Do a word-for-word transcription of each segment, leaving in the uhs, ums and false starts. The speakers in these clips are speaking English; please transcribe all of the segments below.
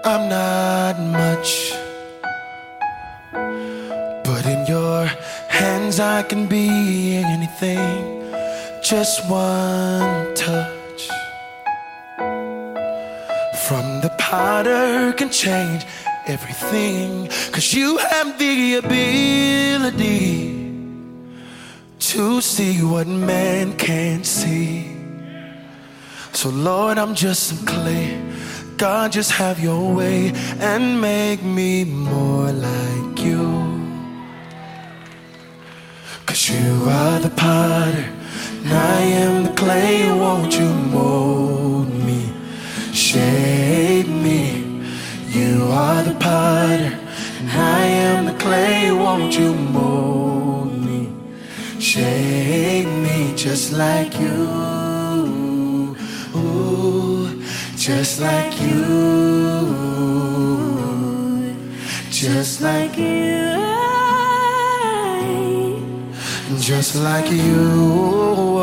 I'm not much, but in your hands I can be anything. Just one touch from the potter can change everything. 'Cause you have the ability to see what man can't see. So Lord, I'm just some clay. God, just have your way and make me more like you. 'Cause you are the potter and I am the clay. Won't you mold me, shape me? You are the potter and I am the clay. Won't you mold me, shape me just like you? Ooh, just like you, just like you, just like you.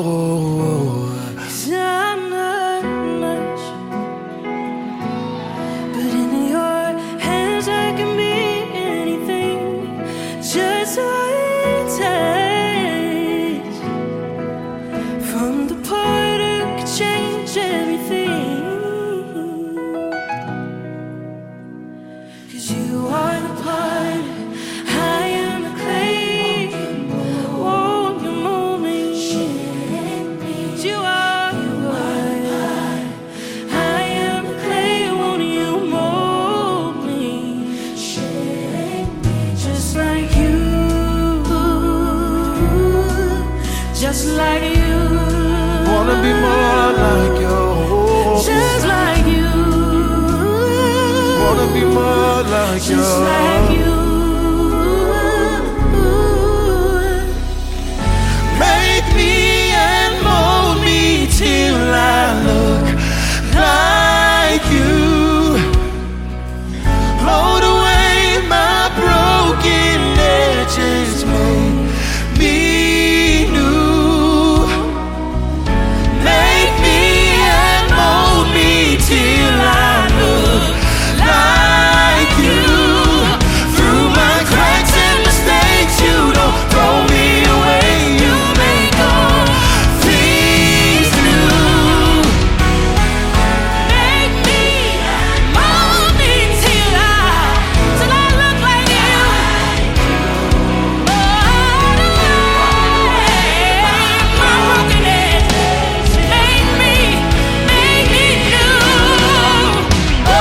I'm not much, but in your hands I can be anything. Just one touch from the potter could change everything. 'Cause you are the potter, I am the clay. Won't you mold me? You are, you are the potter, I am the clay. Won't you mold me? Just like you, just like you. Wanna be more like you. Just like you. Wanna be more like you. Just like you. Make me and mold me till I look like you. Load away my broken edges, make me new. Make me and mold me till I look like you. Through my cracks and mistakes, you don't throw me away. You make all things new. Make me and mold me till I, till I look like you. Oh, my broken edges, make me, make me new. Oh,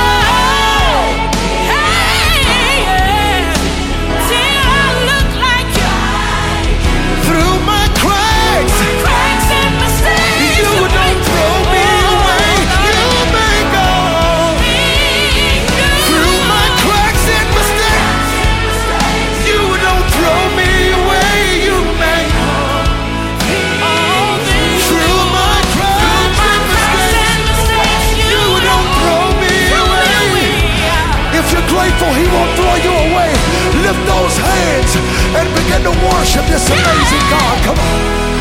hey, yeah, till I look like you. Through my cracks, Cracks and mistakes, you don't throw me away. You make all. Through my cracks and mistakes, you don't throw me away. You make through my cracks and mistakes, you don't throw me away. If you're grateful, He won't throw you away. Lift those hands and begin to worship this amazing God. Come on.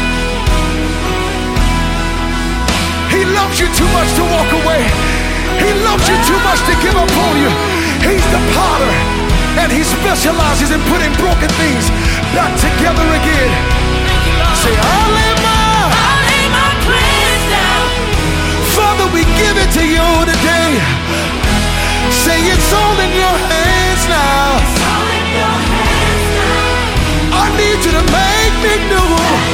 He loves you too much to walk away. He loves you too much to give up on you. He's the potter, and He specializes in putting broken things back together again. Say, I'll lay my, I'll lay my plans down. Father, we give it to you today. Say it's all in your hands now. All in your hands now. I need you to make me new.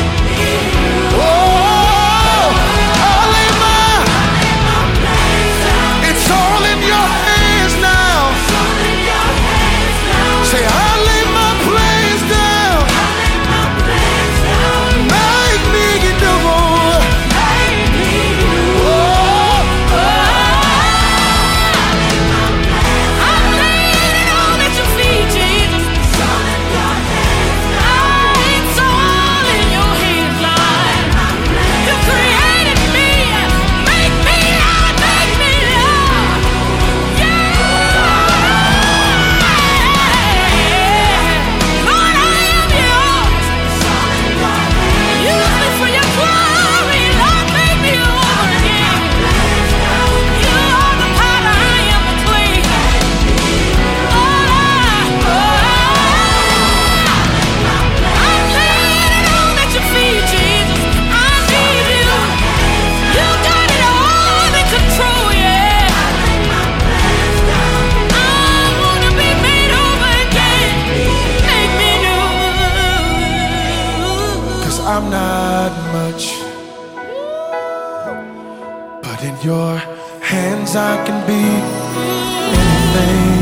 Oh, I'll lay my, it's all in your hands now. Say, I'll lay my plans down. Make me new. Oh, I'll lay I'm not much, but in your hands I can be anything.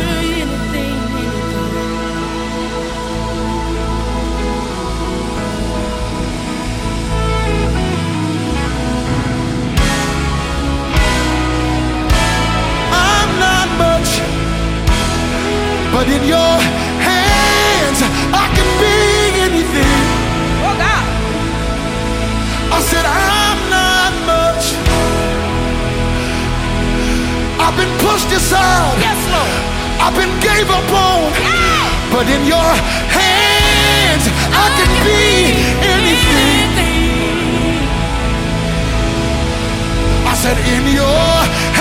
I'm not much, but in your hands I can be anything. Oh God. I said I'm not much. I've been pushed aside. Yes, Lord. I've been gave up on. Yeah. But in your hands I can be anything. I said in your